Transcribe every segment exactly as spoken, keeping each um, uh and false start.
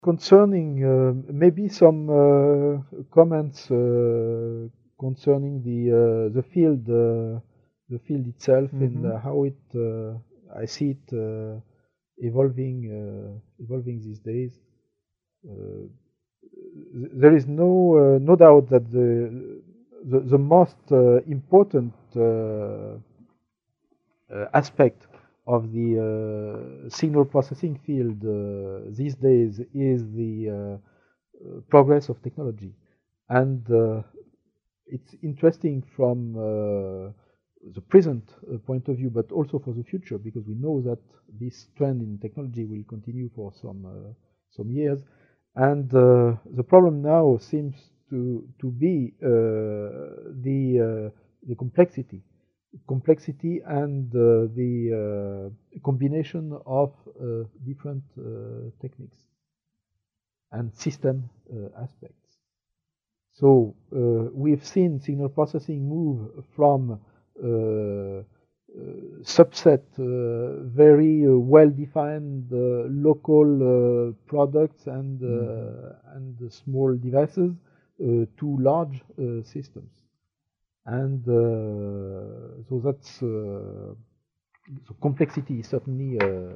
Concerning uh, maybe some uh, comments uh, concerning the uh, the field uh, the field itself Mm-hmm. and uh, how it uh, I see it uh, evolving uh, evolving these days. Uh, there is no uh, no doubt that the the, the most uh, important uh, uh, aspect of the uh, signal processing field uh, these days is the uh, uh, progress of technology. And uh, it's interesting from uh, the present uh, point of view, but also for the future, because we know that this trend in technology will continue for some uh, some years. And uh, the problem now seems to to be uh, the uh, the complexity complexity and uh, the uh, combination of uh, different uh, techniques and system uh, aspects. So uh, we've seen signal processing move from uh, uh, subset, uh, very uh, well-defined uh, local uh, products and uh, mm-hmm. and small devices uh, to large uh, systems. And uh, so that's uh, so complexity is certainly a,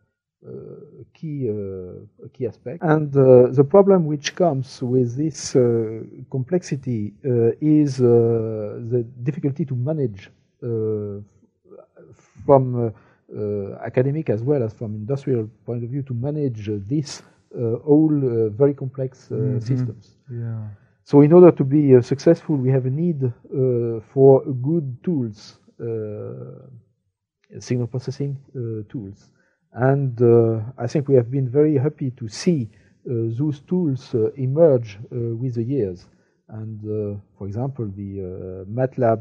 a key uh, a key aspect. And uh, the problem which comes with this uh, complexity uh, is uh, the difficulty to manage uh, from uh, uh, academic as well as from industrial point of view to manage uh, this uh, all uh, very complex uh, mm-hmm. systems. Yeah. So in order to be uh, successful, we have a need uh, for good tools, uh, signal processing uh, tools. And uh, I think we have been very happy to see uh, those tools uh, emerge uh, with the years. And uh, for example, the uh, MATLAB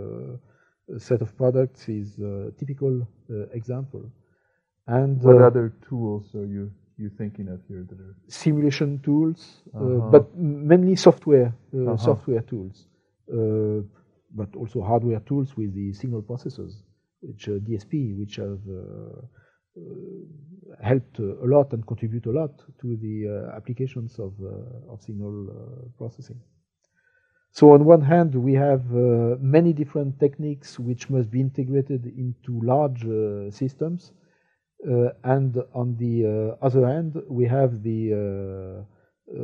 uh, set of products is a typical uh, example. And what uh, other tools are you you thinking of here that are simulation tools, uh, uh-huh. but mainly software uh, uh-huh. software tools, uh, but also hardware tools with the signal processors, which uh, D S P, which have uh, uh, helped uh, a lot and contribute a lot to the uh, applications of uh, of signal uh, processing. So on one hand, we have uh, many different techniques which must be integrated into large uh, systems. Uh, and on the uh, other hand, we have the uh,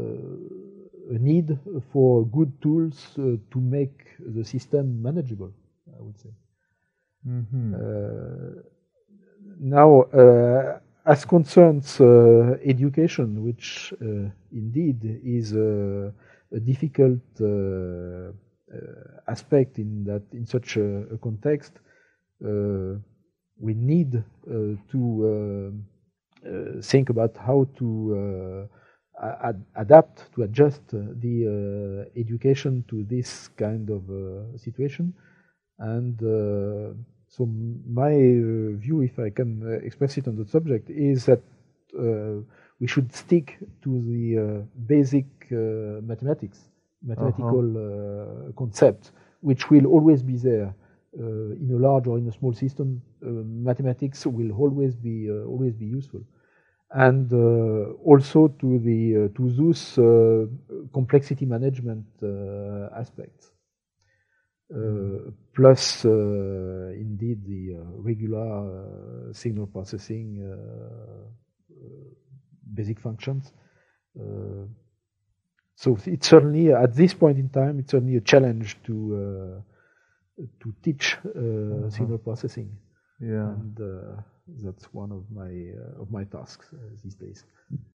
uh, need for good tools uh, to make the system manageable, I would say. Mm-hmm. Uh, now, uh, as concerns uh, education, which uh, indeed is a, a difficult uh, uh, aspect in that in such a, a context. Uh, we need uh, to uh, uh, think about how to uh, ad adapt, to adjust uh, the uh, education to this kind of uh, situation. And uh, so my uh, view, if I can uh, express it on the subject, is that uh, we should stick to the uh, basic uh, mathematics, mathematical uh-huh. uh, concept, which will always be there. Uh, in a large or in a small system, uh, mathematics will always be uh, always be useful, and uh, also to the uh, to those uh, complexity management uh, aspects. Uh, plus, uh, indeed, the uh, regular uh, signal processing uh, uh, basic functions. Uh, so it's certainly at this point in time, it's certainly a challenge to. Uh, to teach uh, uh-huh. signal processing, yeah, and uh, that's one of my uh, of my tasks uh, these days.